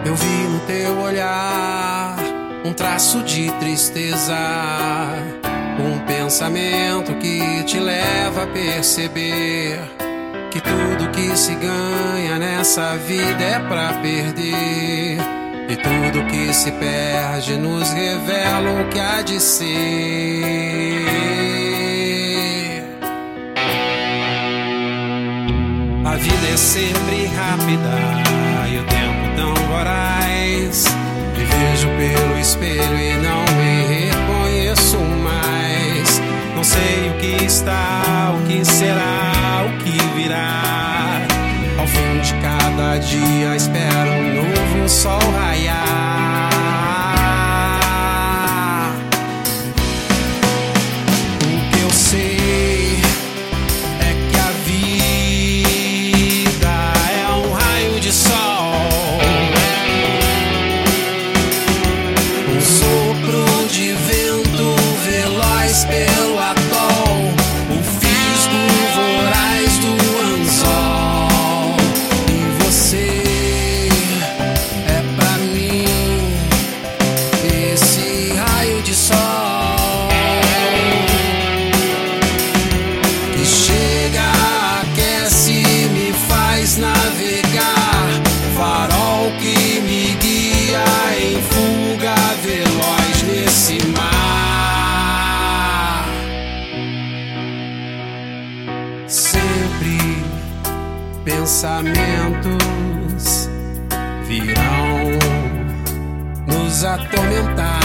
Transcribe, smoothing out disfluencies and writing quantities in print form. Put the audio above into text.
Eu vi no teu olhar um traço de tristeza, um pensamento que te leva a perceber que tudo que se ganha nessa vida é pra perder, e tudo que se perde nos revela o que há de ser. A vida é sempre rápida e o tempo tão voraz. Me vejo pelo espelho e não me reconheço mais. Não sei o que está, o que será, o que virá. Ao fim de cada dia espero um novo sol raiar. O que eu sei é que a vida é um raio de sol, um sopro de vento veloz pelo atol, o fisgo voraz do anzol. E você é pra mim esse raio de sol que chega, aquece, me faz navegar, farol que me guia em fuga veloz nesse mar. Sempre pensamentos virão nos atormentar.